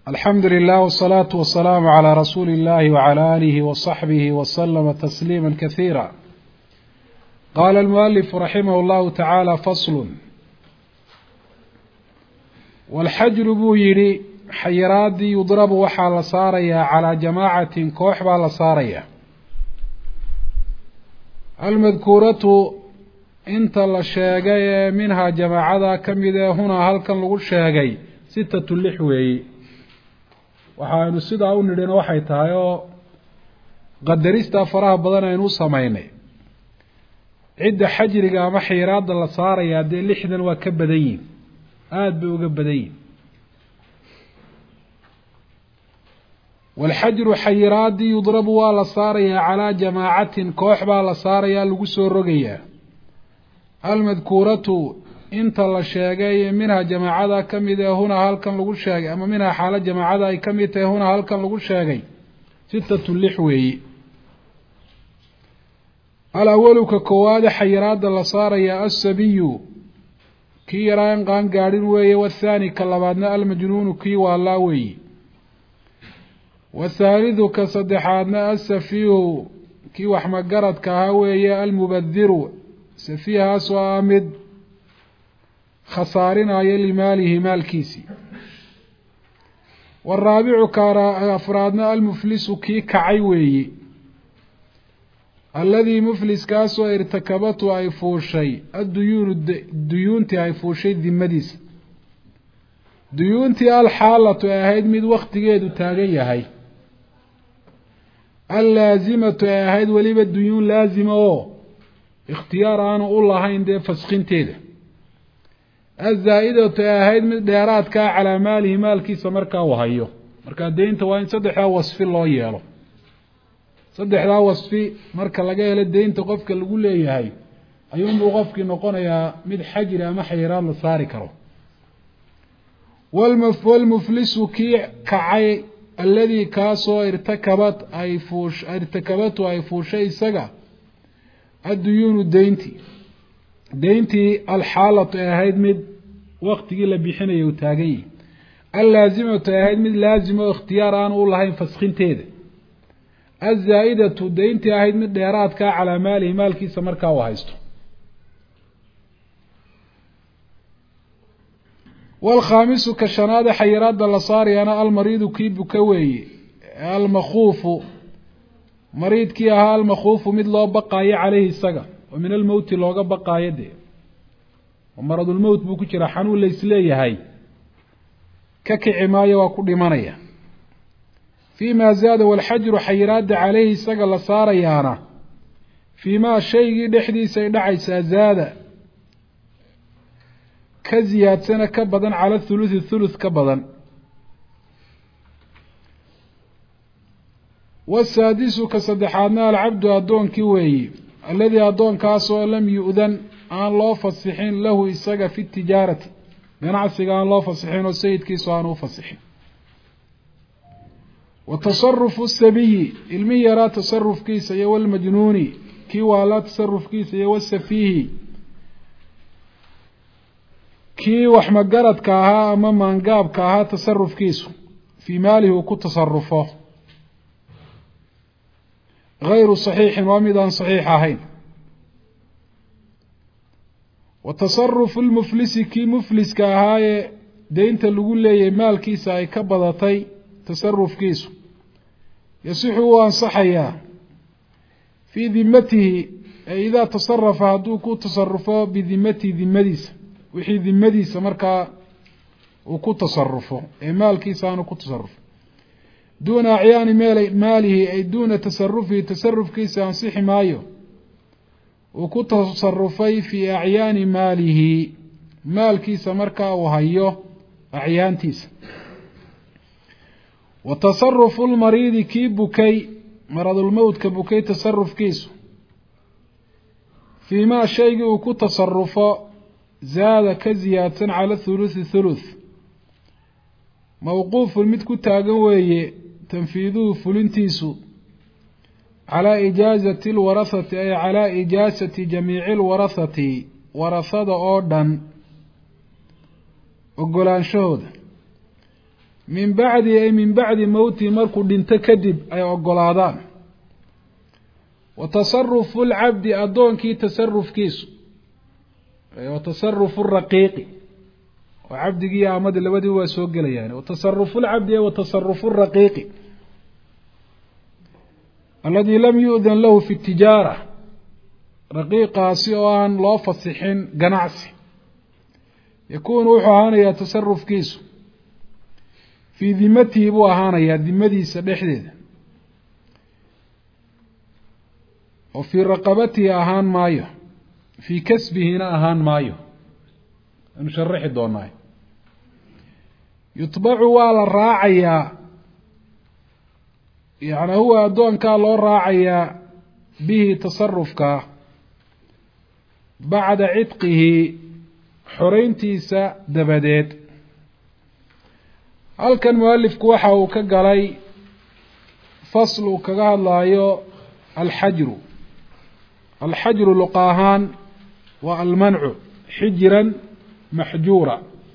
الحمد لله والصلاة والسلام على رسول الله وعلى آله وصحبه وسلم تسليما كثيرا. قال المؤلف رحمه الله تعالى: فصل. والحجر buu yidhi xayiraadii yudrabu waxaa la saarayaa calaa jamaacatin koox baa la saaraya. almadkuuratu inta la sheegay ee minhaa jamaacada ka mid ee hunaa halkan lagu sheegay 6 weeye. waxaaynu sidaa u nidhina waxay tahay oo qadarista faraha badan aynu u samaynay cidda xajriga ama xayiraada la saarayaa dee 60 waa ka badan yihin, aada bay uga badan yihin. walxajru xayiraadii yudrabu waa la saarayaa calaa jamaacatin koox baa la saarayaa lagu soo rogayaa. almadkuuratu inta la sheegay minhaa jamaacada ka mid ee hunaa halkan lagu sheegay, ama minhaa xaalo jamaacada ay ka mid tahay hunaa halkan lagu sheegay 6 weeye. alawalu ka koowaade xayiraada la saarayaa assabiyu kii yaraan qaan gaadhin weeye. wathaani ka labaadna almajnuunu kii waalaa weeye. wathaalithu ka saddexaadna assafiihu kii waxmagaradka ahaa weeye. almubadiru safiihaasoo ah mid khasaarinaya limaalihi maalkiisii. waaraabicu ka afraadna almuflisu kii kacay weeye. alladii mufliskaasoo irtakabatu ay fuushay adduyuunu duyuuntii ay fuushay dimadiisa. duyuuntii alxaalatu ay ahayd mid waktigeedu taagan yahay. allaasimatu ay ahayd weliba duyuun laasima oo ikhtiyaar aanu u lahayn dee faskinteeda. azaa-idatu ay ahayd mid dheeraadkaa calaa maalihi maalkiisa markaa uu hayo. markaa deynta waa in 3 wasfi loo yeelo. 3 wasfi marka laga helo deynta qofka lagu leeyahay ayuunbuu qofkii noqonayaa mid xajri ama xayiraad la saari karo. walmuflisu kii kacay alladii kaasoo irtakabatu ay fuushay isaga adduyuunu deyntii alxaalatu ay ahayd mid waktigii la bixinaya u taagan yihi. allaasimatu ay ahayd mid laasima oo ikhtiyaar aanu u lahayn faskinteeda. azaa-idatu deyntii ahayd mid dheeraadkaa calaa maalihi maalkiisa markaa uu haysto. walkhaamisu ka shanaade xayiraada la saarayaana almariidu kii buka weeye. almakhuufu mariidkii ahaa almakhuufu mid loo baqaayo caleyhi isaga oo min almowti looga baqaayo dee oo maradulmowt buu ku jira, xanuun laysleeyahay ka kici maayo waa ku dhimanaya. fii maa zaada walxajru xayiraada caleyhi isaga la saarayaana fii maa shaygii dhexdiisa ay dhacaysaa zaada ka ziyaadsana ka badan cala thuluthi ka badan. wasaadisu ka saddexaadna alcabdu addoonkii weeye. alladii addoonkaasoo lam yu-dan aan loo fasixin lahu isaga fi tijaarati ganacsiga aan loo fasixin oo sayidkiisu aan u fasixin. wa tasarufu sabiyi ilmi yaraa tasarufkiisa iyo walmajnuuni kii waalaa tasarufkiisa iyo wasafiihi kii waxmagaradka ahaa ama maangaabka ahaa tasarufkiisu fii maalihi uu ku tasarufo gayru saxiixin waa mid aan saxiix ahayn. wa tasarufu lmuflisi kii mufliska ahaayee deynta lagu leeyahay maalkiisa ay ka badatay tasarufkiisu yasixu wuu ansaxayaa fii dimatihi ay idaa tasarafa hadduu ku tasarufo bidimatihi dimadiisa wixii dimadiisa markaa uu ku tasarufo ee maalkiisa aanu ku tasarufo. duuna acyaani maalihi ay duuna tasarufihi tasarufkiisa ansixi maayo uu ku tasarufay fii acyaani maalihi maalkiisa markaa uu hayo acyaantiisa. wa tasarufu lmariidi kii bukay maradulmowtka bukay tasarufkiisu fii maa shaygii uu ku tasarufo zaada ka ziyaadsan cala thuluth mawquufun mid ku taagan weeye tanfiiduhu fulintiisu calaa ijaazati lwarahati ay calaa ijaasati jamiici lwarahati warahada oo dhan ogolaanshahooda. min bacdi ay min bacdi mowtihi markuu dhinto kadib ay ogolaadaan. wa tasarufu lcabdi addoonkii tasarufkiisu wa tasarufu raqiiqi oo cabdigii iyo amadi labadii waa soo gelayaan. wa tasarufu lcabdi wa tasarufu raqiiqi aladi lam yu'dan lahu fi tijaara, raqiiqaasi oo aan loo fasixin ganacsi, yakuunu wuxuu ahaanayaa tasarufkiisu fii dimatihi buu ahaanayaa dimadiisa dhexdeeda, oo fii raqabatihi ahaan maayo, fii kasbihina ahaan maayo. anu sharaxi doonaa. yutbacu waa la raacayaa, yani huwa addoonkaa loo raacayaa bihi tasarufka bacda cidqihi xoreyntiisa dabadeed. halkan mualifku waxa uu ka galay fasl uu kaga hadlaayo alxajru. alxajru luqa ahaan waa almancu, xijiran maxjuura.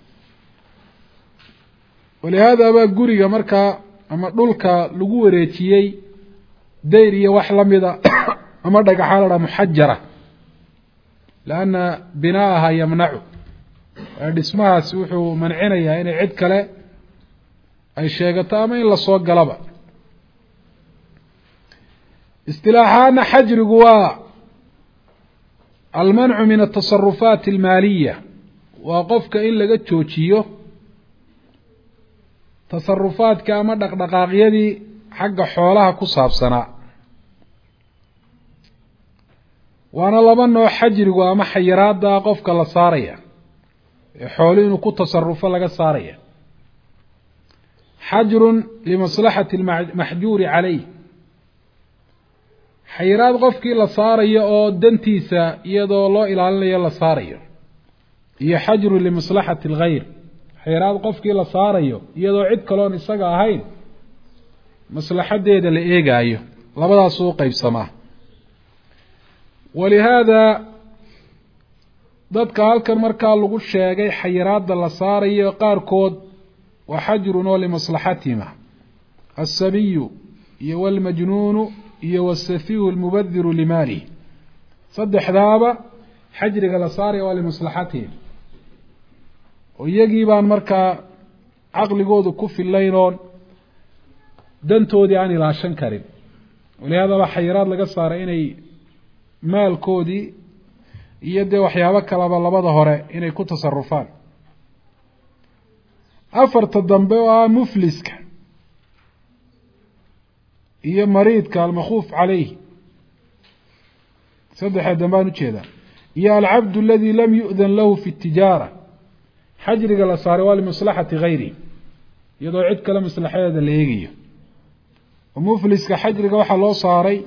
walihaada baa guriga markaa ama dhulka lagu wareejiyey dayr iyo wax lamida ama dhagaxa la dhaa muxajara, lianna binaaha yamnacu, dhismahaasi wuxuu mancinayaa inay cid kale ay sheegato ama in lasoo galaba. istilaaxaana xajrigu waa almancu min atasarufaat almaaliya, waa qofka in laga joojiyo tasarufaadka ama dhaqdhaqaaqyadii xagga xoolaha ku saabsanaa. waana laba nooc xajrigu ama xayiraada qofka la saaraya ee xoolo inuu ku tasarufo laga saaraya. xajrun limaslaxati maxjuuri calayh, xayiraad qofkii la saarayo oo dantiisa iyadoo loo ilaalinayo la saarayo, iyo xajrun limaslaxati alghayr, xayiraad qofkii la saarayo iyadoo cid kaloon isaga ahayn maslaxadeeda la eegaayo. labadaas u qeybsamaa. walihaada dadka halkan markaa lagu sheegay xayiraadda la saarayo qaarkood waa xajrun oo limaslaxatihima, alsabiyu iyo walmajnuunu iyo wasafiihu almubadiru limaalihi. saddexdaaba xajriga la saaraya waa limaslaxatihim, oo iyagii baan markaa caqligoodu ku fillayn oon dantoodii aan ilaashan karin. walihaada baa xayiraad laga saaray inay maalkoodii iyo dee waxyaabo kalaba labada hore inay ku tasarufaan. afarta dambe oo ah mufliska iyo mariidka almakhuuf calayh, saddexda dambe aan ujeedaa, iyo alcabdu aladi lam yu'dan lahu fi tijaara, xajriga la saaray waa limaslaxati gayri, iyadoo cid kale maslaxadeeda la eegayo. oo mufliska xajriga waxaa loo saaray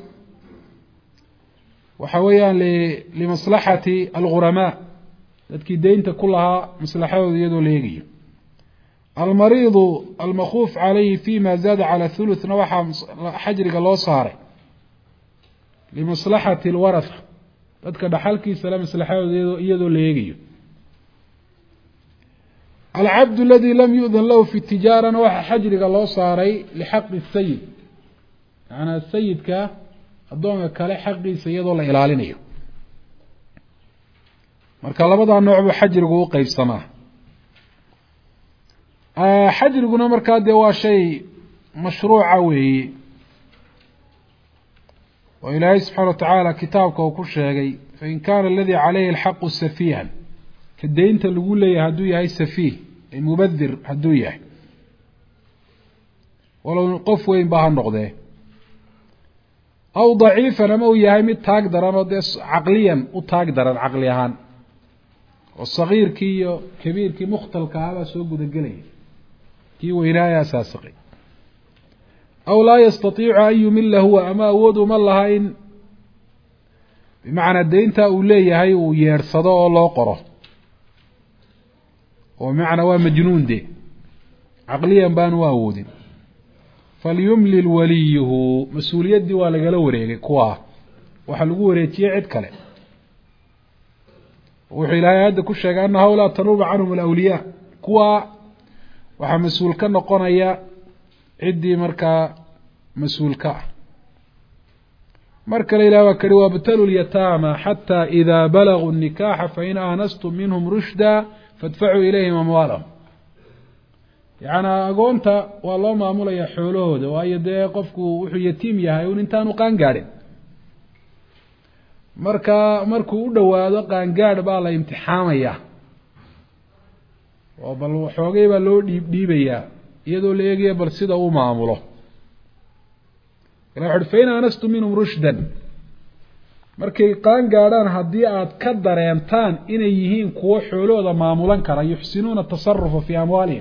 waxa weeyaan limaslaxati alguramaa, dadkii deynta ku lahaa maslaxadooda iyadoo la eegayo. almariidu almakhuuf calayhi fima zaada cala thuluthna waxaa xajriga loo saaray limaslaxati alwaratha, dadka dhaxalkiisa le maslaxadooda iyadoo la eegayo. alcabdu aladi lam yu'dan lahu fi tijaarana waxaa xajriga loo saaray lixaqi sayid, macnaa sayidka addoonka kale xaqiisa iyadoo la ilaalinayo. marka labadaa nooc buu xajrigu u qeybsamaa. xajriguna markaa dee waa shay mashruuca weeye, oo ilaahay subxaana watacaala kitaabka uu ku sheegay fain kaana aladii calayhi alxaqu safiihan, ka deynta lagu leeyahay hadduu yahay safiih ay mubadir hadduu yahay, walow qof weyn ba ha noqdee, aw daciifan ama uu yahay mid taag daran oo dee caqliyan u taag daran caqli ahaan, oo sagiirkii iyo kabiirkii mukhtalka ahabaa soo gudagelaya, kii weynaayaa saasiqay. aw laa yastatiicu an yumila huwa, ama awood uma laha in bimacnaa deynta uu leeyahay uu yeedhsado oo loo qoro, oo bimacnaa waa majnuun de caqliyan baanu u awoodin. falyumlil waliyuhu, mas-uuliyaddii waa lagala wareegay kuwaa, waxaa lagu wareejiyey cid kale. wuxuu ilaahay aayadda ku sheegay ana hawlaa tanuuba canhum alawliyaa, kuwaa waxaa mas-uul ka noqonaya ciddii markaa mas-uulka ah. mar kale ilaah waa kari wabtalu lyataama xataa idaa balaguu الnikaaxa fain aanastum minhum rushda faadfacuu ilayhim amwaalahum. yacnaa agoonta waa loo maamulayaa xoolahooda, waayo dee qofku wuxuu yatiim yahay un intaanu qaangaadhin. markuu u dhowaado qaangaadh baa la imtixaamayaa oo bal xoogay baa loo dhiibayaa iyadoo la eegaya bal sida uu maamulo. ilah wuxu uhi fain aanastum minhum rushdan, markay qaangaadhaan haddii aad ka dareentaan inay yihiin kuwo xoolahooda maamulan kara, yuxsinuuna atasarufa fii amwaalihim,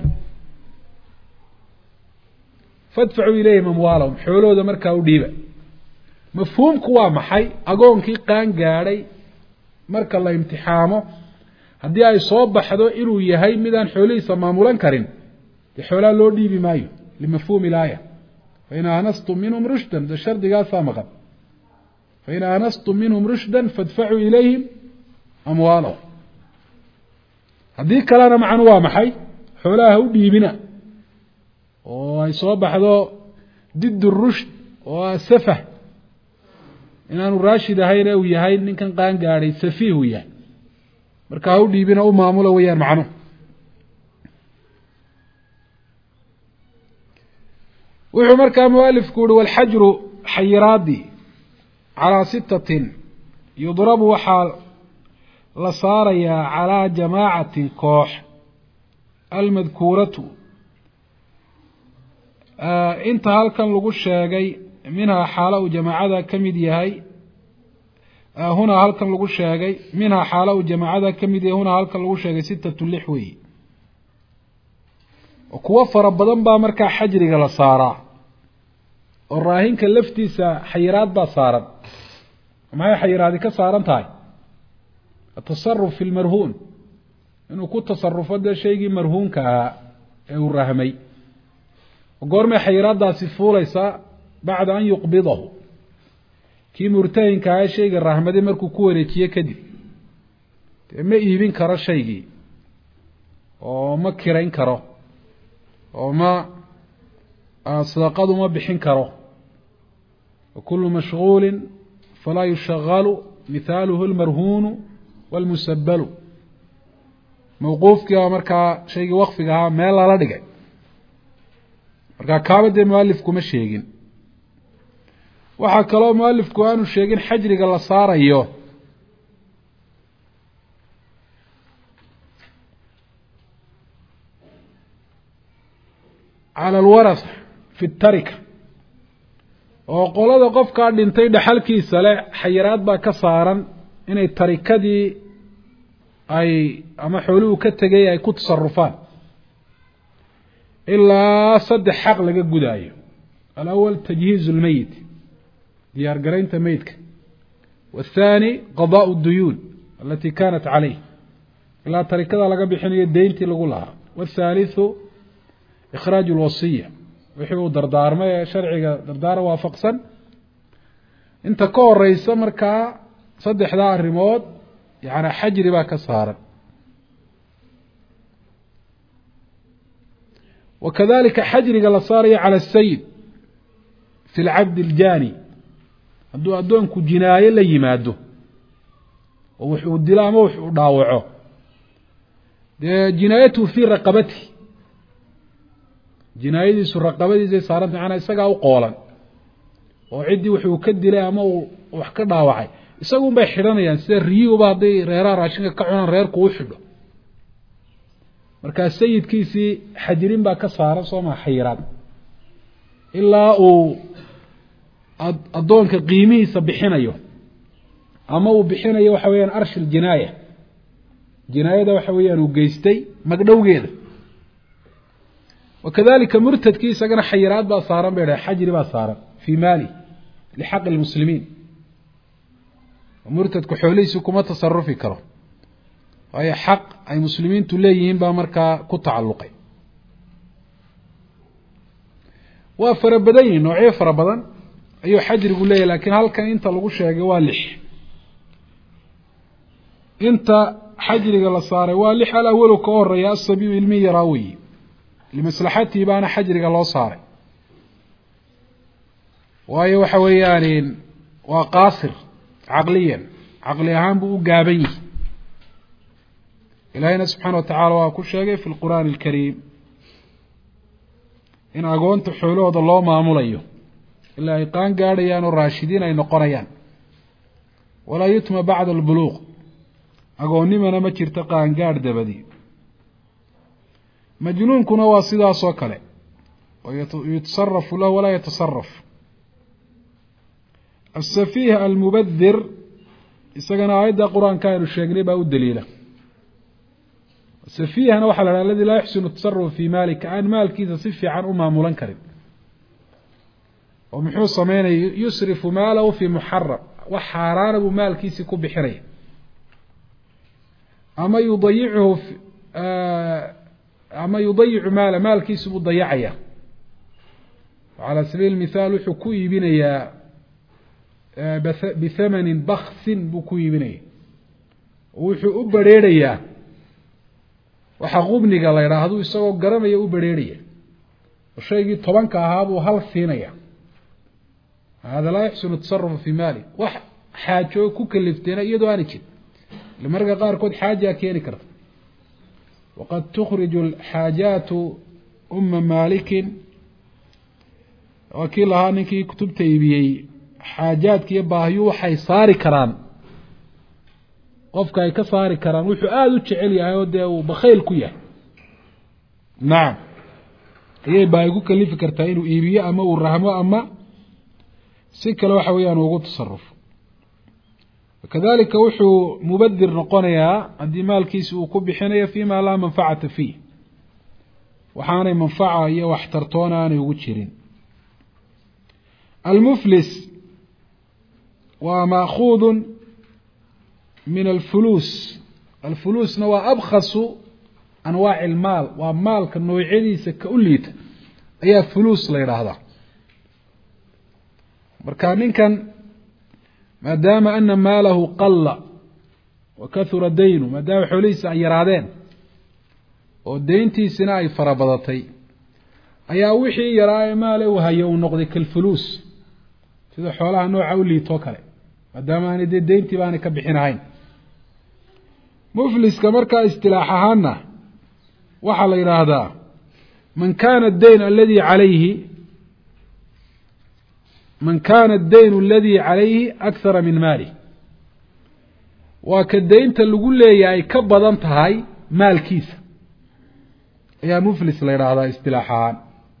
fadfacuu ilayhim amwaalahum, xoolahooda markaa u dhiiba. mafhuumku waa maxay? agoonkii qaangaadhay marka la imtixaamo, haddii ay soo baxdo inuu yahay midaan xoolihiisa maamulan karin, dee xoolaha loo dhiibi maayo limafhuumi ilaaya. fain aanastum minhum rushdan, de shardigaasaa maqan. fain aanastum minhum rushdan faadfacuu ilayhim amwaalahum. haddii kalena macnu waa maxay? xoolaha ha u dhiibina, oo ay soo baxdo did rushd oo safah, inaanu raashid ahayn uu yahay ninkan qaangaadhay safiih uu yahay, marka ha u dhiibina, u maamula weyaan macnuhu. wuxuu markaa mualifku uhi walxajru xayiraadii calaa 6 yudrabu waxaa la saarayaa calaa jamaacatin koox almadkuuratu inta halkan lagu sheegay minhaa xaalo uu jamaacada ka mid yahay hunaa halkan lagu sheegay minhaa xaalo uu jamaacada ka mid yahay hunaa halkan lagu sheegay 6 weyi. kuwo fara badan baa markaa xajriga la saaraa, oo raahinka laftiisa xayiraad baa saaran. maxay xayiraadi ka saaran tahay? atasaruf fi lmarhuun, inuu ku tasarufo dee shaygii marhuunka ahaa ee uu rahmay. goormay xayiraadaasi fuulaysaa? bacda an yuqbidahu, kii murtahinka ahaa shayga rahmaday markuu ku wareejiye kadib, dee ma iibin karo shaygii, oo ma kirayn karo, oo sadaqadu ma bixin karo. wakulu mashguuli falaa yushagalu mihaaluhu lmarhuunu walmusabalu. mawquufkii baa markaa shaygii waqfiga ahaa meel lala dhigay, markaa kaaba dee mualifku ma sheegin. waxaa kaloo mualifku aanu sheegin xajriga la saarayo cala alwaratha fi tarika, oo qolada qofkaa dhintay dhaxalkiisa leh xayiraad baa ka saaran inay tarikadii ay ama xooluhu ka tegay ay ku tasarufaan ilaa 3 xaq laga gudaayo. alawal tajhiizu lmeyit, diyaar garaynta meydka. waathaani qadaau duyuun alatii kaanat caleyh, ilaa tarikada laga bixinayo deyntii lagu lahaa. waathaalithu ikhraaju lwasiya, wixii uu dardaarmay ee sharciga dardaara waafaqsan. inta ka horeysa markaa 3 arrimood yani xajri baa ka saaran. wakadalika xajriga la saarayo cala asayid fi lcabdi aljaani, hadduu addoonku jinaayo la yimaado oo wuxuu dilo ama wuxuu dhaawaco, dee jinaayatuhu fii raqabati, jinaayadiisu raqabadiisay saarantay, macnaa isagaa u qoolan, oo ciddii wuxuu ka dilay ama uu wax ka dhaawacay isagun bay xidhanayaan, sida riyuuba hadday reeraha raashinka ka cunaan reerku u xidho. markaa sayidkiisii xajirin baa ka saaran, soo maa xayiraad, ilaa uu addoonka qiimihiisa bixinayo, ama uu bixinayo waxa weeyaan arshil jinaaya, jinaayada waxa weeyaan uu geystay magdhowgeeda. wakadalika murtadkii isagana xayiraad baa saaran bay dhahay, xajri baa saaran fii maali lixaqi lmuslimiin. murtadku xoolihiisi kuma tasarufi karo, waayo xaq ay muslimiintu leeyihiin baa markaa ku tacalluqay. waa fara badan yihin, noocyo fara badan ayuu xajrigu leeyahy, laakiin halkan inta lagu sheegay waa 6. inta xajriga la saaray waa 6. alawalu ka horeeya asabiyu ilmi yaraa weyi, limaslaxatihi baana xajriga loo saaray waayo waxa weeyaan waa qaasir caqliyan caqli ahaan buu u gaaban yahay ilaahayna subxaana wa tacaala waa ku sheegay fi lqur'aani alkariim in agoonta xoolahooda loo maamulayo ilaa ay qaan gaadhayaan oo raashidiin ay noqonayaan walaa yutma bacda albuluuq agoonnimana ma jirto qaangaadh dabadii majnuunkuna waa sidaas oo kale oo yutasarafu lahu walaa yatasaraf asafiih almubadir isagana aayadda qur-aanka aynu sheegnay baa u daliila safiihana waxaa la haha aladi laa yuxsinu tasarufa fii maali ka aan maalkiisa si fiican u maamulan karin oo muxuu sameynaya yusrifu maalahu fii muxaram wax xaaraana buu maalkiisii ku bixinaya ama yudayicu maalkiisi buu dayacaya calى sabiili mithaal wuxuu ku iibinayaa bithamanin baksin buu ku iibinaya wuxuu u berheerayaa waxa qubniga la yidhaahdo isagoo garanaya u berheeraya oo shaygii 10ka ahaa buu hal siinaya hada laa yaxsunu tasarufa fii maali wax xaajo ku kalifteena iyadoo aana jirin ila marka qaarkood xaaja keeni karta waqad tukhriju alxaajaatu uma maalikin waa kii lahaa ninkii kutubta iibiyey xaajaadka iyo baahiyu waxay saari karaan qofka ay ka saari karaan wuxuu aada u jecel yahay oo dee uu bakhayl ku yahay nacam ayay baahi ku kalifi kartaa inuu iibiyo ama uu rahmo ama si kale waxa weeyaan ugu tasarufo kadalika wuxuu mubadir noqonayaa haddii maalkiisi uu ku bixinayo fima laa manfacata fiih waxaanay manfaca iyo waxtartoona aanay ugu jirin almuflis waa maakuudu min alfuluus alfuluusna waa abkhasu anwaaci ilmaal waa maalka noocyadiisa ka u liita ayaa fuluus la yidhaahdaa marka ninkan maadaama ana maalahu qalla wa kahura daynu maadaama xoolihiisa ay yaraadeen oo deyntiisina ay fara badatay ayaa wixii yaraa ee maale uu hayo uu noqday kalfuluus sida xoolaha nooca u liitoo kale maadaama aanay dee deyntii baanay ka bixinahayn mufliska markaa istilaax ahaana waxaa la yidhaahdaa man kana dayn aladi calayhi man kana addayn aladi calayhi akhara min maalih waa ka deynta lagu leeyahay ka badan tahay maalkiisa ayaa muflis la yidhaahdaa istilaax ahaan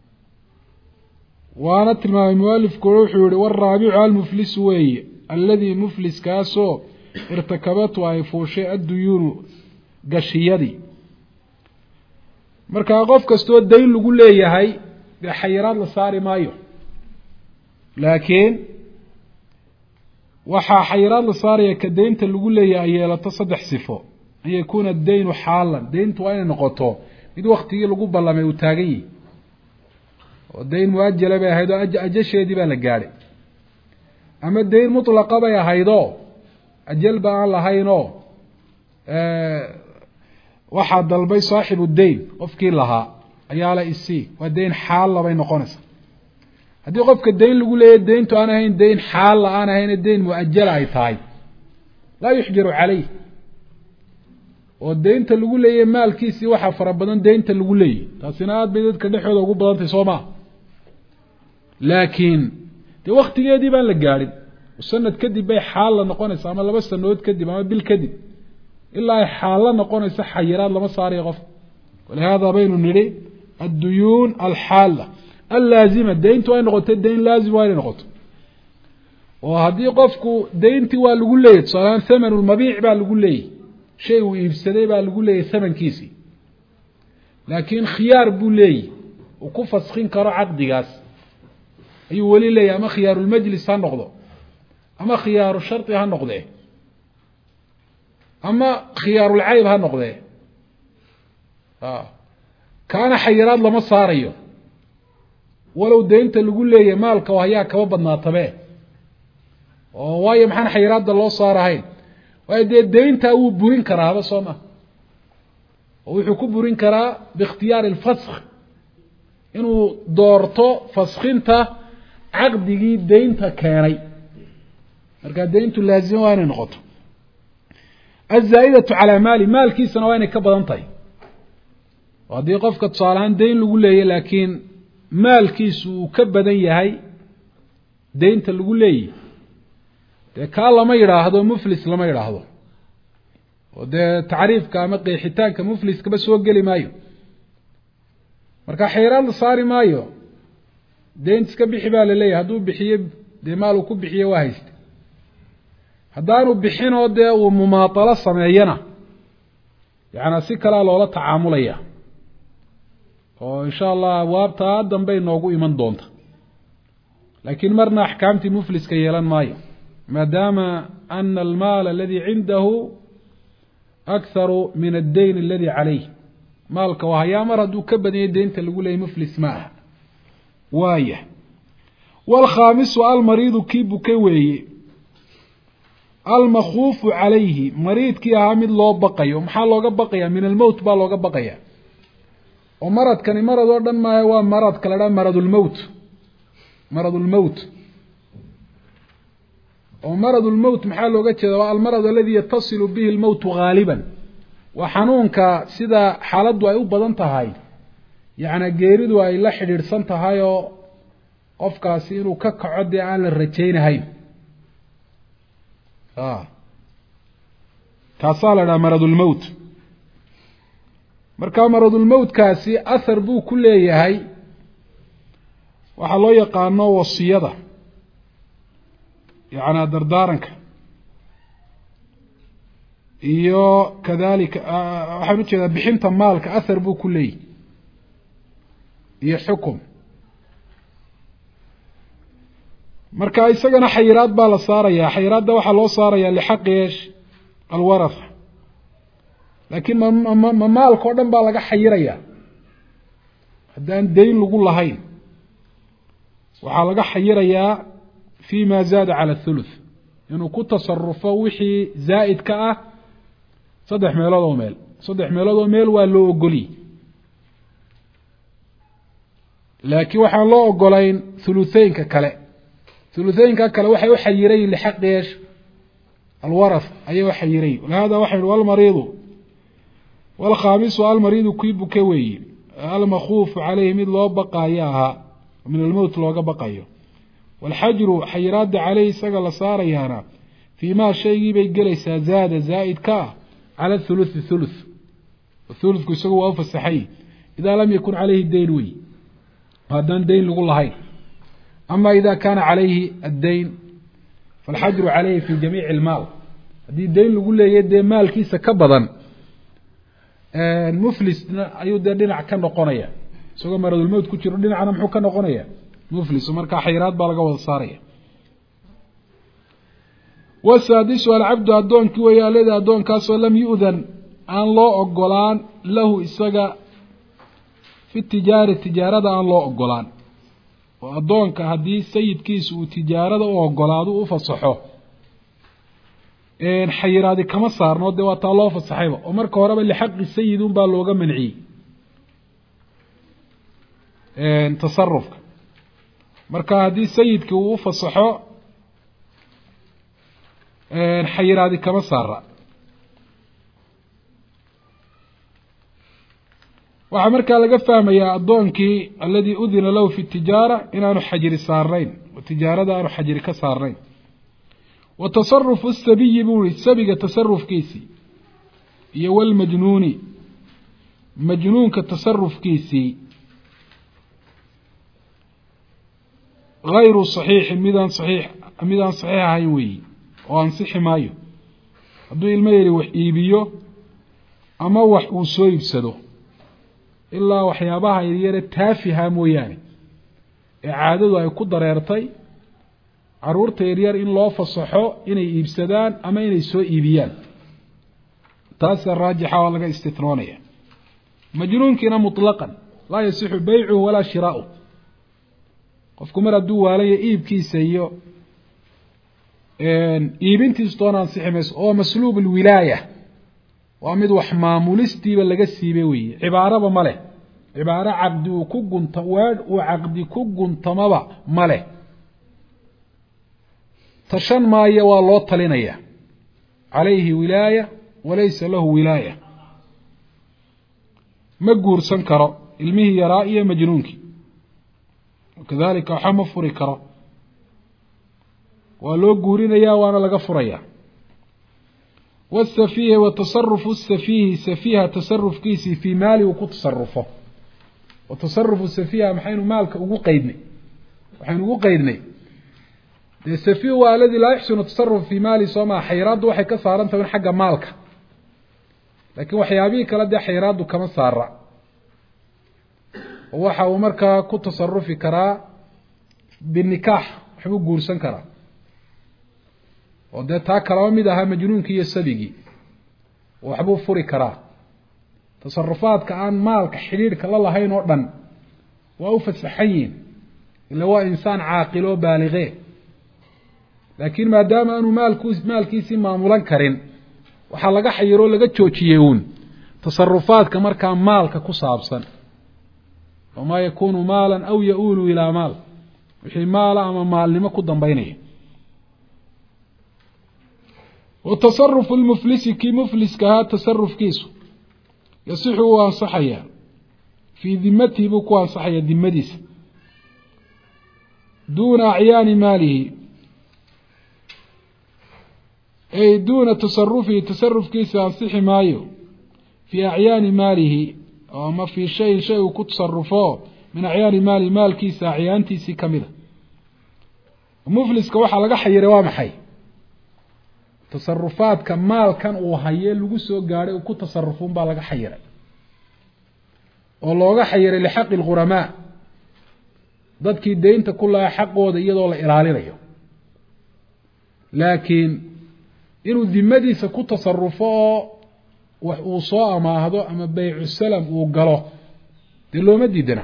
waana tilmaamay mualifku wuxuu yihi waraabicu almuflisu weeye alladii mufliskaasoo irtakabatu ay fuushay adduyuunu gashiyadii markaa qof kastoo dayn lagu leeyahay dee xayiraad la saari maayo laakiin waxaa xayiraad la saaraya ka deynta lagu leeyahay ay yeelato 3 sifo an yakuuna adaynu xaalan deyntu waa inay noqoto mid waktigii lagu ballamay uu taagan yihi oo dayn muajala bay ahayd oo ajasheedii baa la gaadhay ama dayn mutlaqa bay ahaydoo ajalba aan lahaynoo waxaa dalbay saaxibu dayn qofkii lahaa ayaa la isii waa dayn xaalla bay noqonaysaa haddii qofka dayn lagu leeyahy dayntu aan ahayn dayn xaalla aan ahayn dayn muajala ay tahay laa yuxjaru calayh oo deynta lagu leeyahy maalkiisii waxaa fara badan deynta lagu leeyahy taasina aada bay dadka dhexooda ugu badantay soo maa laakiin dee waktigeedii baan la gaadhin sanad kadib bay xaalla noqonaysa ama 2 sanadood kadib ama bil kadib ilaa ay xaalla noqonaysa xayiraad lama saarayo qof walihaada baynu nidhi adduyuun alxaalla allaazima deyntu ay noqotay dayn laazim waa inay noqoto oo haddii qofku deyntii waa lagu leeyahy tusaalehaan thamanulmabiic baa lagu leeyahy shay uu iibsaday baa lagu leeyahy thamankiisii laakiin khiyaar buu leeyahy uu ku faskin karo caqdigaas ayuu weli leeyahy ama khiyaarulmajlis ha noqdo ama khiyaaru shardi ha noqdee ama khiyaarulcayb ha noqdee kaana xayiraad lama saarayo walow deynta lagu leeyahay maalka hayaa kaba badnaatabe oo waayo maxaan xayiraadda loo saarahayn waayo dee deyntaa wuu burin karaaba soo ma oo wuxuu ku burin karaa biikhtiyaari alfaskh inuu doorto faskhinta caqdigii deynta keenay markaa deyntu laazima waa inay noqoto azaa'idatu calaa maali maalkiisana waa inay ka badan tahay haddii qofka tusaale ahaan deyn lagu leeyahy laakiin maalkiisu uu ka badan yahay deynta lagu leeyahy dee kaa lama yidhaahdo muflis lama yidhaahdo oo dee tacriifka ama qeexitaanka mufliskaba soo geli maayo marka xayraad la saari maayo deynta iska bixi baa la leeyahay hadduu bixiye dee maal uu ku bixiye waa haysta haddaanu bixinoo dee uu mumaatalo sameeyana yacnaa si kalea loola tacaamulaya oo insha allah abwaabtaa dambey noogu iman doonta laakiin marna axkaamtii mufliska yeelan maayo maadaama ana almaala aladii cindahu akharu min addayn aladii calayh maalka waa hayaa mar hadduu ka badanyay deynta lagu leeyay muflis ma aha waaya waalkhaamisu almariidu kii bukay weeye almakhuufu calayhi mariidkii ahaa mid loo baqayo maxaa looga baqaya min almowt baa looga baqaya oo maradkani marad oo dhan maaha waa maradka la dhaha maradulmowt oo maradulmowt maxaa looga jeeda waa almarad aladi yatasilu bihi lmowtu gaaliban waa xanuunka sida xaaladdu ay u badan tahay yacnaa geeridu ay la xidhiidhsan tahay oo qofkaasi inuu ka kaco dee aan la rajaynahayn kaasaa la dhaha maradulmowt markaa maradulmowtkaasi athar buu ku leeyahay waxaa loo yaqaano wasiyada yacnaa dardaaranka iyo kadalika waxaan ujeedaa bixinta maalka athar buu ku leeyahy iyo xukum marka isagana xayiraad baa la saarayaa xayiraadda waxaa loo saarayaa lixaqi eesh alwaratha laakiin ma maalka o dhan baa laga xayirayaa haddaan deyn lagu lahayn waxaa laga xayirayaa fi ma zaada cala athuluth inuu ku tasarufo wixii zaa'id ka ah 3 meelood oo meel 3 meelood oo meel waa loo ogoliy laakiin waxaan loo ogolayn thulutheynka kale waxay u xayirayin lixaqi eesh alwarath ayay u xayirayin walihada waxay walmariidu walkhaamisu almariidu kii buke weeye almakhuufu caleyhi mid loo baqaayo ahaa min almowt looga baqayo walxajru xayiraadda caleyhi isaga la saarayaana fii maa shaygii bay gelaysaa zaada zaa'id ka ah cala thuluthi thuluth thuluthku isagu waa u fasaxay idaa lam yakun caleyhi dayn wey haddaan dayn lagu lahayn ama ida kaana calayhi addayn falxajru caleyhi fi jamiici ilmaal haddii dayn lagu leeyahy dee maalkiisa ka badan muflisna ayuu dee dhinac ka noqonaya isagoo maradulmowt ku jiro dhinacna muxuu ka noqonaya muflis markaa xayiraad baa laga wada saaraya wasaadisu alcabdu addoonkii weeye alladii addoonkaasoo lam yu'dan aan loo ogolaan lahu isaga fi tijaarada aan loo ogolaan oo addoonka haddii sayidkiisa uu tijaarada u ogolaado u fasaxo xayiraadi kama saarno dee waa taa loo fasaxayba oo marka horeba lixaqi sayid un baa looga manciyey tasarufka marka haddii sayidkii uu u fasaxo xayiraadi kama saara waxaa markaa laga fahmayaa addoonkii aladii udina lahu fi tijaara inaanu xajiri saarnayn oo tijaarada aanu xajiri ka saarnayn wa tasarufu sabiyi buu ihi sabiga tasarufkiisii iyo walmajnuuni majnuunka tasarufkiisii hayru saxiixin midaan saxiix ahayn weeyi oo ansixi maayo hadduu ilmo yari wax iibiyo ama wax uu soo iibsado ilaa waxyaabaha yaryare taafiha mooyaane ee caadadu ay ku dareertay caruurta yaryar in loo fasaxo inay iibsadaan ama inay soo iibiyaan taasa raajixa oo laga istitnoonaya majnuunkiina mutlaqan laa yasixu baycuhu walaa shiraa'uh qofku mar hadduu waalaya iibkiisa iyo iibintiisu doona ansixi mayso oo masluub alwilaaya waa mid wax maamulistiiba laga siibay weeye cibaaraba ma leh cibaaro caqdi uu ku gunta weedh uu caqdi ku guntamaba male tashan maayo waa loo talinaya calayhi wilaaya walaysa lahu wilaaya ma guursan karo ilmihii yaraa iyo majnuunkii wakadalika waxa ma furi karo waa loo guurinayaa waana laga furayaa والسفيه وتصرف السفيه سفيها تصرف كيسي في مالي وكو تصرفه وتصرف السفيه محين مالك ugu qaydnay waxaan ugu qaydnay السفيه waa الذي لا يحسن التصرف في مالي سوما xayraadu waxay ka saaran tahay xagga maalka laakiin waxyaabihi kala de xayraadu kama saara waxa uu markaa ku tasarufi karaa binikah wuxuu guursan karaa oo dee taa kalaba mid ahaa majnuunkii iyo sabigii waxbuu furi karaa tasarufaadka aan maalka xidhiidhka la lahayn oo dhan waa u fasaxan yihin ila waa insaan caaqil oo baaligee laakiin maadaama aanu maalkiisii maamulan karin waxaa laga xayiro o laga joojiyey uun tasarufaadka markaa maalka ku saabsan wamaa yakuunu maalan aw ya-uulu ilaa maal wixii maala ama maalnimo ku dambaynaya وتصرف المفلس كي مفلس كها تصرف كيسو يصح وانصحيا في ذمته بكو انصحيا ذمديس دون أعيان ماله أي دون تصرفه تصرف كيس انصح مايو في أعيان ماله وما في شيء كتصرفه من أعيان مال كيس أعيان تيسي كاملة مفلس كوحا لقا حي روام حي tasarufaadka maalkan uu haye lagu soo gaaray uu ku tasarufun baa laga xayiray oo looga xayiray lixaqi alghuramaa dadkii deynta ku lahaa xaqooda iyadoo la ilaalinayo laakiin inuu dimadiisa ku tasarufo oo wax uu soo amaahdo ama baycu salam uu galo dee looma diidana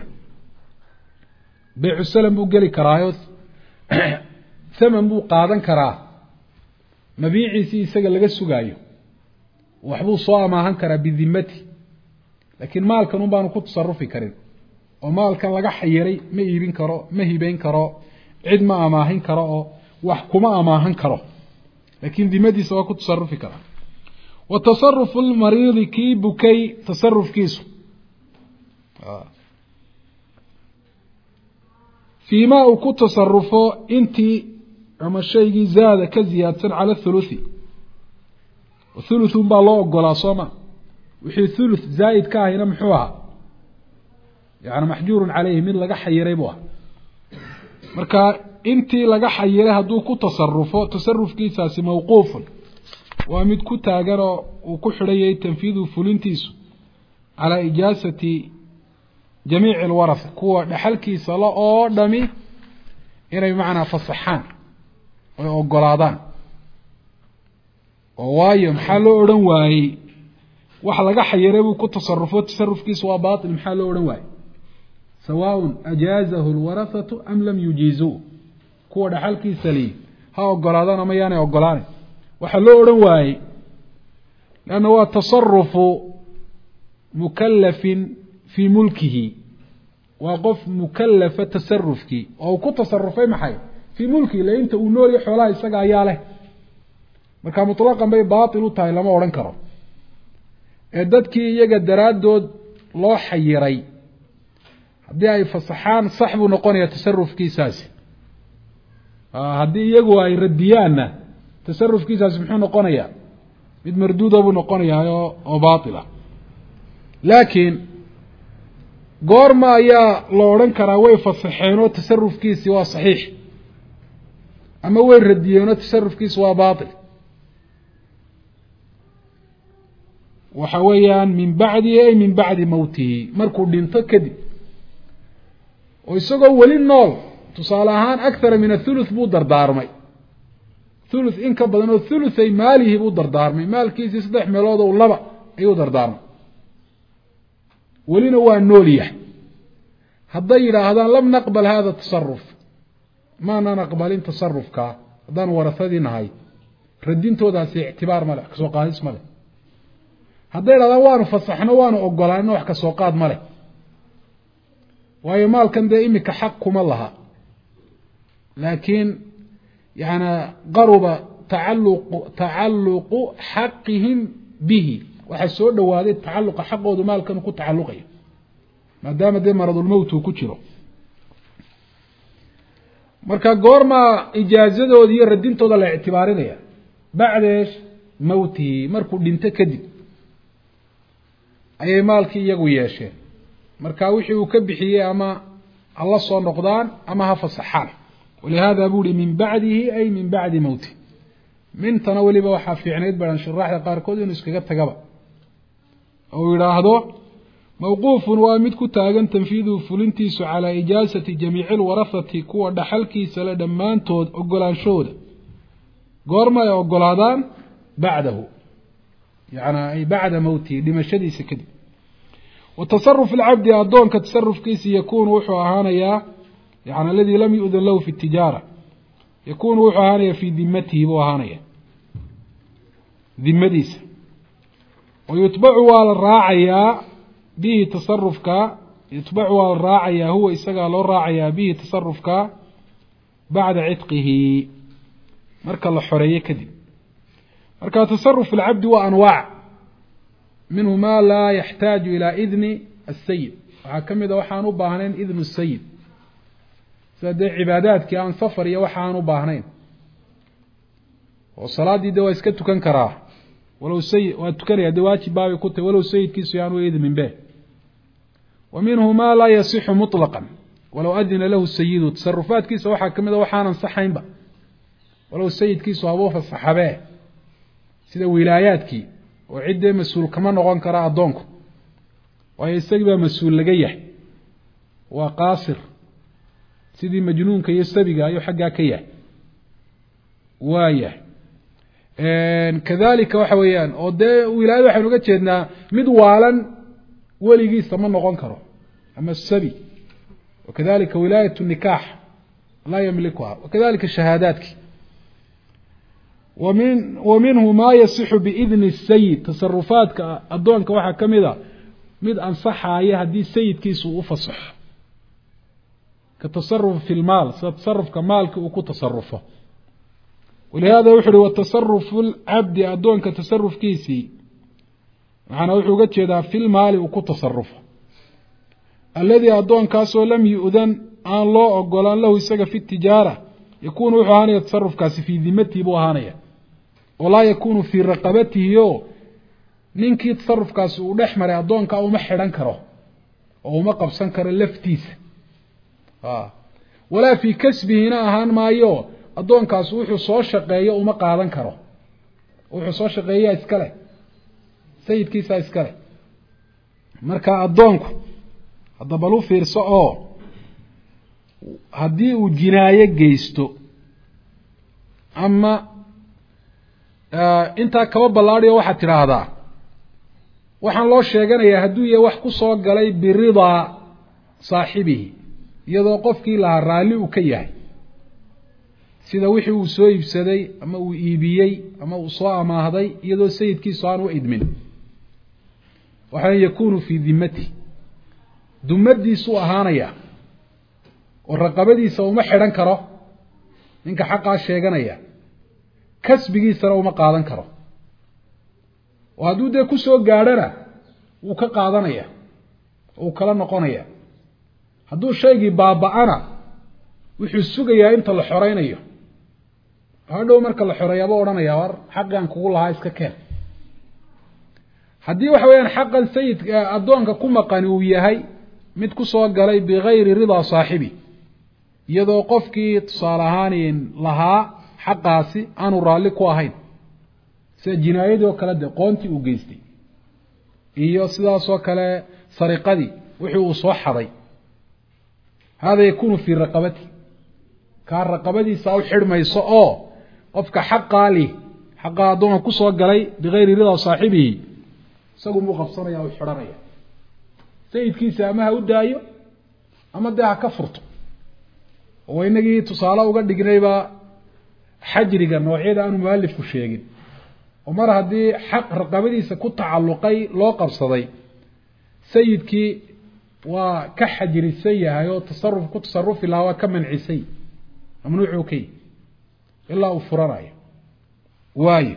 baycu salam buu geli karaayo thaman buu qaadan karaa mabiiciisii isaga laga sugaayo waxbuu soo amaahan karaa bidimati laakiin maalkan un baanu ku tasarufi karin oo maalkan laga xayiray ma iibin karo ma hibayn karo cid ma amaahin karo oo wax kuma amaahan karo laakiin dimadiisa waa ku tasarufi karaa wa tasarufu lmariidi kii bukay tasarufkiisu fiimaa uu ku tasarufo intii ama shaygii zaada ka ziyaadsan cala thuluthi thuluthun baa loo ogolaa sooma wixii thuluth zaa'id ka ahayna muxuu ahaa yani maxjuurun caleyhi mid laga xayiray buu aha marka intii laga xayiray hadduu ku tasarufo tasarufkiisaasi mawquufun waa mid ku taagan oo uu ku xidhayay tanfiidu fulintiisu calaa ijaasati jamiici alwaratha kuwa dhexalkiisa la oo dhami inay macnaa fasaxaan oy ogolaadaan oo waayo maxaa loo odhan waayey wax laga xayiray buu ku tasarufo tasarufkiisu waa baatil maxaa loo odhan waayey sawaaء ajaazahu lwarathatu am lam yujiizuu kuwa dhaxalkiisa li ha ogolaadaan ama yaanay ogolaanin waxaa loo odhan waayey lanna waa tasarufu mukalafin fii mulkihi waa qof mukalafa tasarufkii oo uu ku tasarufay maxay fii mulkihi ila inta uu nool yahay xoolaha isaga ayaa leh marka mutlaqan bay baatil u tahay lama odhan karo ee dadkii iyaga daraaddood loo xayiray haddii ay fasaxaan sax buu noqonayaa tasarufkiisaasi haddii iyagu ay radiyaanna tasarufkiisaasi muxuu noqonayaa mid marduuda buu noqonayaa oo baatila laakiin goorma ayaa la odhan karaa way fasaxeenoo tasarufkiisii waa saxiix ama way radiyeenoo tasarufkiisi waa baatil waxa weeyaan min bacdihi ay min bacdi mawtihi markuu dhinto kadib oo isagoo weli nool tusaale ahaan akthara min athuluth buu dardaarmay thuluth in ka badan oo thuluthay maalihi buu dardaarmay maalkiisii 3 meelood oo 2 ayuu dardaarmay welina waa nool yahay hadday yidhaahdaan lam naqbal hada tasaruf maanaan aqbalin tasarufka haddaan warahadii nahay radintoodaasi ictibaar male kasoo qaadis male hadday yidhahdaan waanu fasaxno waanu ogolaano wax kasoo qaad male waayo maalkan dee imika xaq kuma laha laakiin yani qaruba tacalluqu xaqihim bihi waxaa soo dhowaaday tacalluqa xaqoodu maalkan ku tacalluqayo maadaama dee maradulmowt uu ku jiro marka goormaa ijaazadooda iyo radintooda la ictibaarinaya bacda mawtihi markuu dhinto kadib ayay maalkii iyagu yeesheen marka wixii uu ka bixiyey ama hala soo noqdaan ama ha fasaxaan walihada buu hi min bacdihi ay min bacdi mawtihi mintana weliba waxaa fiicnayd baran shuraaxda qaarkood inuu iskaga tagaba ou yidhaahdo mawquufun waa mid ku taagan tanfiiduhu fulintiisu calaa ijaasati jamiici lwarahati kuwa dhaxalkiisa le dhammaantood ogolaanshahooda goorma ay ogolaadaan bacdahu yani ay bacda mawtihi dhimashadiisa kadib watasaruf alcabdi addoonka tasarufkiisi yakuunu wuxuu ahaanayaa yani aladii lam yu'dan lahu fi tijaara yakuunu wuxuu ahaanaya fii dimatihi buu ahaanaya dimadiisa wayutbacu waa la raacayaa bihi tasarufka yutbacu waa la raacayaa huwa isagaa loo raacayaa bihi tasarufka bacda cidqihi marka la xoreeye kadib marka tasaruf alcabdi waa anwaac minhu ma laa yaxtaaju ilaa idni asayid waxaa ka mid a waxaan u baahnayn idnu sayid sida dee cibaadaadkii aan safar iyo waxa aan u baahnayn oo salaaddii de waa iska tukan karaa walow sayid waa tukanaya dee waajib baabay ku tahy walow sayidkiisu yaan u idmin be wa minhu ma laa yasixu muطlaqan walow adina lahu sayidu tasarufaadkiisa waxaa ka mid a waxaanan saxaynba walow sayidkiisu habuu fasaxabee sida wilaayaadkii oo ciddee mas-uul kama noqon kara addoonku waayo isagii baa mas-uul laga yahay waa qaasir sidii majnuunka iyo sabiga ayuu xaggaa ka yahay waayahay kadalika waxa weeyaan oo dee wilaayada waxaynu uga jeednaa mid waalan weligiisa ma noqon karo ama sabi wakadalika wilaayat nikaax laa yamlikuha wakadalika shahaadaadki wa minhu ma yasixu biidni sayid tasarufaadka addoonka waxaa ka mid a mid ansaxaaya haddii sayidkiisa uu u fasaxo ka tasaruf fi lmaal sida tasarufka maalki uu ku tasarufo walihada wuxu uhi watasarufu lcabdi addoonka tasarufkiisii maxaana wuxuu uga jeedaa fi lmaali uu ku tasarufo alladii addoonkaasoo lam yu'dan aan loo ogolaan lahu isaga fi tijaara yakuunu wuxuu ahaanaya tasarufkaasi fii dimatihi buu ahaanaya walaa yakuunu fii raqabatihi o ninkii tasarufkaasi uu dhex maray addoonka uma xidhan karo oo uma qabsan karo laftiisa walaa fii kasbihina ahaan maayo addoonkaasi wuxuu soo shaqeeyo uma qaadan karo wuxuu soo shaqeeyaa iskale sayidkiisaa iskale marka addoonku hadda bal u fiirso oo haddii uu jinaayo geysto ama intaa kaba ballaadhiyo waxaad tidhaahdaa waxaan loo sheeganayaa hadduu yahay wax ku soo galay biridaa saaxibihi iyadoo qofkii lahaa raalli uu ka yahay sida wixii uu soo iibsaday ama uu iibiyey ama uu soo amaahday iyadoo sayidkiisu aan u idmin waxaan yakuunu fii dimatihi dumadiisuu ahaanaya oo raqabadiisa uma xidhan karo ninka xaqaa sheeganaya kasbigiisana uma qaadan karo oo hadduu dee ku soo gaadhana wuu ka qaadanaya oo uu kala noqonaya hadduu shaygii baaba-ana wuxuu sugayaa inta la xoreynayo hadhow marka la xoreeyaaba odhanaya war xaqan kugu lahaa iska keen haddii waxa weeyaan xaqan sayidka addoonka ku maqani uu yahay mid ku soo galay bigayri ridaa saaxibi iyadoo qofkii tusaale ahaan lahaa xaqaasi aanu raalli ku ahayn sida jinaayadii oo kale dee qoontii uu geystay iyo sidaasoo kale sariqadii wixii uu soo xaday hada yakuunu fii raqabati kaa raqabadiisa u xidhmayso oo qofka xaqaa lih xaqaa addoonka ku soo galay bigayri ridaa saaxibihi isagu muu qabsanaya u xidhanaya sayidkiisa ama ha u daayo ama dee ha ka furto oo inagii tusaale uga dhignayba xajriga noocyada aanu mualifku sheegin oo mar haddii xaq raqabadiisa ku tacalluqay loo qabsaday sayidkii وكحجر السيء هاي تصرف الله وكمن عسي ممنوع كي إلا أفرراي واي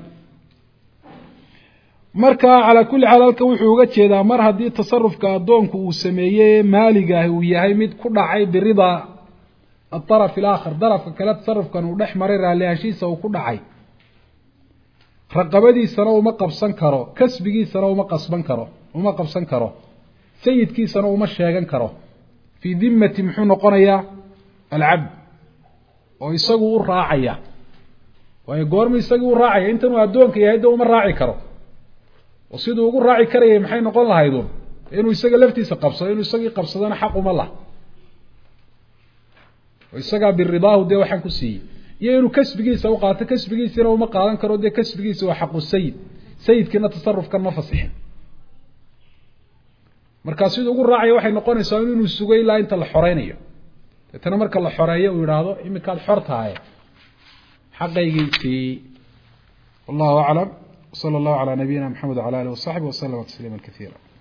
marka ala kulli xalaalka wuxuu uga jeedaa mar hadii tasarrufka adoonku uu sameeyay maaliga uu yahay mid ku dhacay birida الطرف الآخر darafka kala tasarrufkan uu dhex maray raaliyaashiisa uu ku dhacay raqabadiisana uma qabsan karo kasbigiisana uma qabsan karo sayidkiisana uma sheegan karo fi dimmati muxuu noqonayaa alabd oo isagu u raacaya way goorma isagu u raacaya inta uu adoonka yahay uma raaci karo وسيدو ugu raaci karayay maxay noqon lahaydoo inuu isaga laftiisa qabsado inuu isaga qabsadana xaq uma laha oo isaga biridaahu de waxaan ku siiyay iyo inuu kasbigiisa u qaato kasbigiisana uma qaadan karo de kasbigiisa waa xaq sayidkina tasarrufkan ma fasixin marka sidoo ugu raacay waxay noqonaysaa inuu sugay ilaa inta la xoreynayo tan marka la xoreeyo uu yiraahdo imika aad xortahay xaqaygiisii wallahu a'lam صلى الله على نبينا محمد وعلى آله وصحبه وسلم تسليما كثيرا